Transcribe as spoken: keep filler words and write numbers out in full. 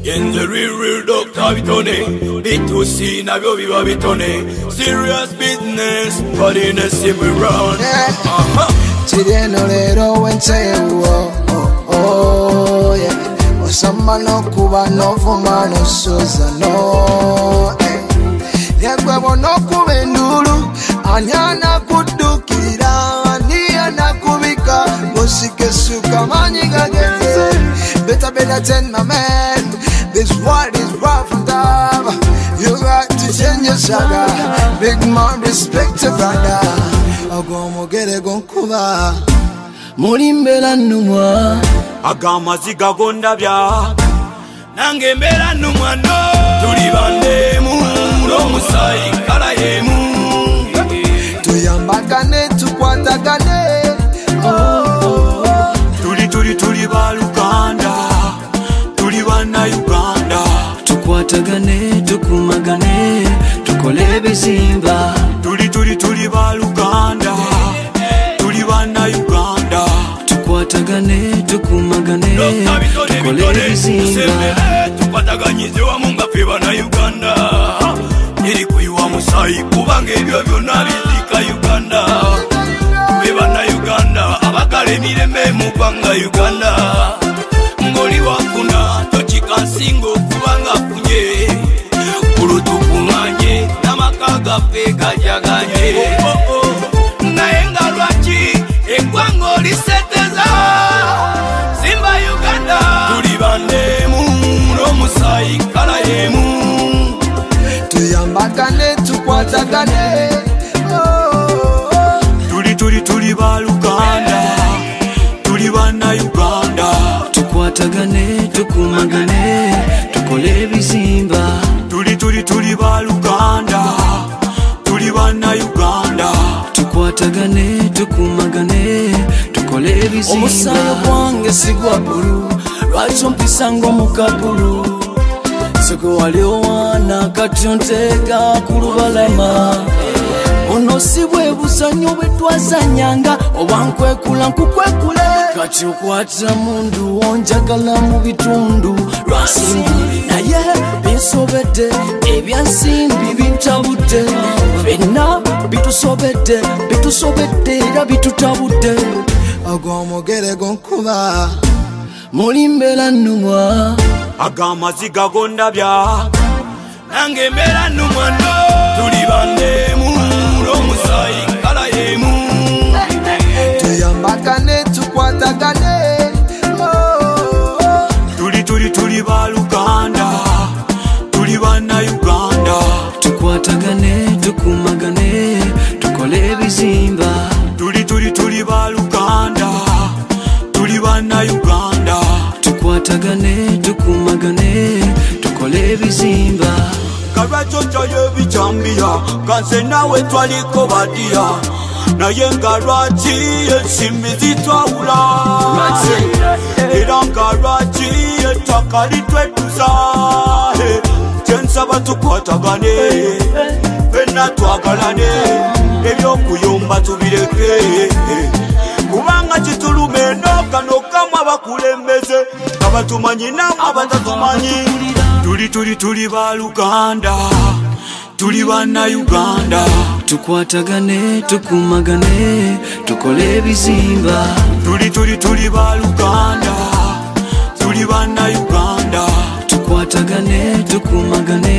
In the real, real doctor bitone, B two C na go viva bitone. Serious business, but in a simple round. Chirieno lero wenche uo, oh oh yeah. Osama no kuba no fuma no soza no. Yagwebo no kube ndulu, anyana kudukira, aniana kubika, musike suka manyiga geze. Better better than my man. This world is rough and tough. You got to change your saga. Big man, respect your brother. Agomo gere gonkuba. Murimbela numwa. Agama ziga gondabya. Nange mbela numwa no. Tuli bande mu. Romusai kala yemu. Tuyambagane tukwatagane. Oh. Tuli tuli tuli baluganda. Tuli bana Uganda. Tukwatagane tukumagane. Tukole bizimba. Tuli tuli tuli baluganda. Tuli bana Uganda. Tukwatagane tukumagane. Tukole bizimba. Tukwataganyize wa munga fe bana Uganda. Iri kuiwa musai kubange ebyo byonna bizika Uganda. Fe bana Uganda. Abakale mirembe mu banga Uganda. Ngoli wafuna tochika singo kubanga kunye. Kurutukunganye namakaga fe gajaganye. Oh oh. Naenga lwachi ekwango liseteza. Simba Uganda. Tuli bande mu romusai kala yemu. Tuyambagane tukwatagane. Oh. Tuli tuli tuli baluganda. Tuli bana Uganda. Tukwatagane tukumagane. Tukole bizimba. Tuli tuli tuli baluganda. Tuli bana Uganda. Tukwatagane tukumagane. Tukole bizimba. Omusayo gwange sigwa bulu. Lwaki ompisanga omukabulu. Soko waliowana katunteka kulubalama. Ono si bwe buzanyo bwe twazanyanga. Obankwekula nkukwekule. Kati okwata mundu onjagala mu bitundu. Lwasimbi naye binsobedde. Ebyansimbi bintabudde. Fenna bitusobedde. Bitusobedde era bitutabudde. Agomo gere gonkuba. Mulimbela numwa. Agama ziga gondabya. Nange mbela numwa no. Tuli bande mu romusai kala yemu. Tuyambagane tukwatagane. Oh. Tuli tuli tuli baluganda. Tuli bana Uganda. Tukwatagane tukumagane. Tukole bizimba. Tuli tuli tuli baluganda. Tuli bana Uganda. Tukwatagane tukumagane. Tukole bizimba. Karachocha yebichambiya. Kanse nawe twaliko badia. Naye ngarwachi ensimbi zitwawula. Era ngarwachi ettaka litwetuza. Kyensaba tukwatagane. Fenna twagalane. Ebyokuyomba tubireke. Kubanga kitulume eno kano kamwe abakulembeze. Abatumanyi namu abatatumanyi. Tuli tuli tuli baluganda. Tuli bana Uganda. Tukwatagane tukumagane. Tukole bizimba. Tuli tuli tuli baluganda. Tuli bana Uganda. Tukwatagane tukumagane.